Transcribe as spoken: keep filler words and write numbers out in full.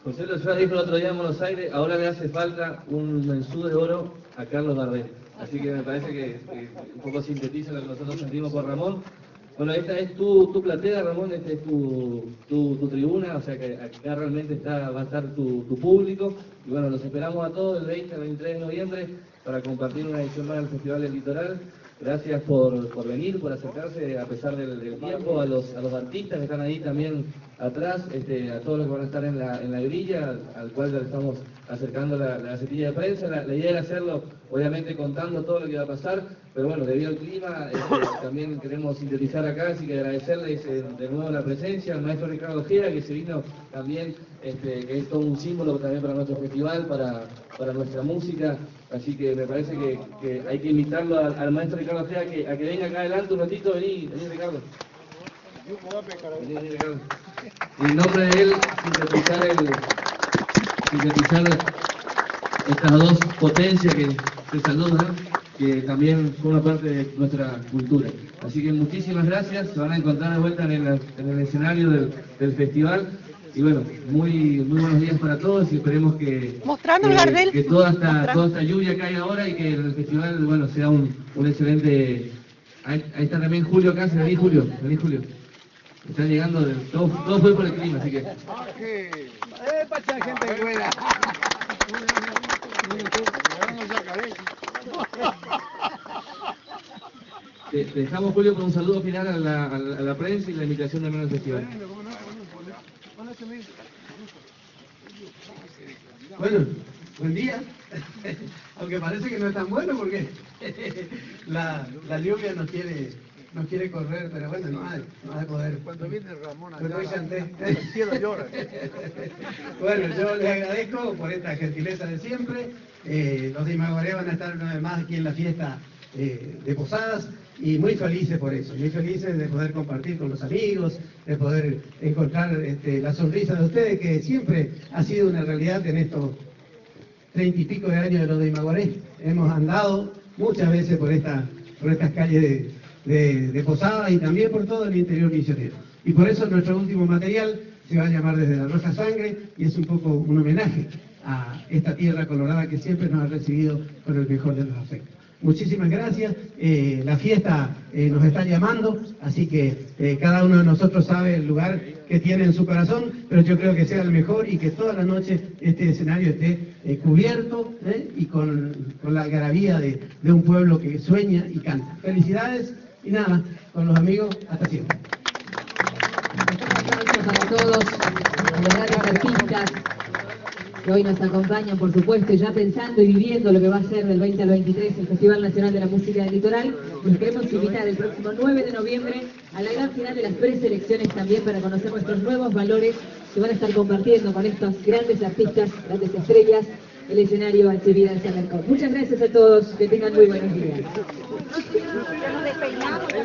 José Luis dijo el otro día en Buenos Aires, ahora le hace falta un mensú de oro a Carlos Gardel. Así que me parece que, que un poco sintetiza lo que nosotros sentimos por Ramón. Bueno, esta es tu, tu platea, Ramón, esta es tu, tu, tu tribuna, o sea que acá realmente está, va a estar tu, tu público. Y bueno, los esperamos a todos el veinte al veintitrés de noviembre para compartir una edición más del Festival del Litoral. Gracias por, por venir, por acercarse a pesar del, del tiempo, a los, a los artistas que están ahí también atrás, este, a todos los que van a estar en la, en la grilla, al, al cual ya le estamos acercando la, la gacetilla de prensa. La, la idea era hacerlo, obviamente, contando todo lo que va a pasar, pero bueno, debido al clima, este, también queremos sintetizar acá, así que agradecerles eh, de nuevo la presencia al maestro Ricardo Ojeda, que se vino también, este, que es todo un símbolo también para nuestro festival, para, para nuestra música, así que me parece que, que hay que invitarlo al, al maestro Ricardo Ojeda a que, a que venga acá adelante un ratito. Vení, vení Ricardo. Vení, vení Ricardo. Y en nombre de él, sintetizar, el, sintetizar estas dos potencias que se saludan, que también forman parte de nuestra cultura. Así que muchísimas gracias, se van a encontrar de vuelta en el, en el escenario del, del festival. Y bueno, muy, muy buenos días para todos y esperemos que, que, que toda, esta, toda esta lluvia caiga ahora y que el festival, bueno, sea un, un excelente... Ahí, ahí está también Julio Cáceres, vení Julio, vení Julio. Están llegando, de, todo, todo fue por el clima, así que... ¡Eh, pacha, gente buena! Te, te dejamos, Julio, con un saludo final a la, a la, a la prensa y la invitación también al festival. Bueno, buen día. Aunque parece que no es tan bueno porque la, la lluvia nos quiere, nos quiere correr, pero bueno, no hay, no hay poder. Cuando viene Ramón allá, la, el cielo llora. Bueno, yo les agradezco por esta gentileza de siempre. Eh, los de Imaguaré van a estar una vez más aquí en la fiesta eh, de Posadas y muy felices por eso, muy felices de poder compartir con los amigos, de poder encontrar este, la sonrisa de ustedes, que siempre ha sido una realidad en estos treinta y pico de años de los de Imaguaré. Hemos andado muchas veces por, esta, por estas calles de, de, de Posadas y también por todo el interior misionero. Y por eso nuestro último material se va a llamar Desde la Roja Sangre y es un poco un homenaje a esta tierra colorada que siempre nos ha recibido con el mejor de los afectos. Muchísimas gracias, eh, la fiesta eh, nos está llamando, así que eh, cada uno de nosotros sabe el lugar que tiene en su corazón, pero yo creo que sea el mejor y que toda la noche este escenario esté eh, cubierto eh, y con, con la algarabía de, de un pueblo que sueña y canta. Felicidades y nada, con los amigos, hasta siempre. Gracias para todos, a los grandes artistas que hoy nos acompañan, por supuesto, ya pensando y viviendo lo que va a ser del veinte al veintitrés el Festival Nacional de la Música del Litoral. Los queremos invitar el próximo nueve de noviembre a la gran final de las preselecciones también para conocer nuestros nuevos valores que van a estar compartiendo con estos grandes artistas, grandes estrellas, el escenario Actividad San Mercado. Muchas gracias a todos, que tengan muy buenos días.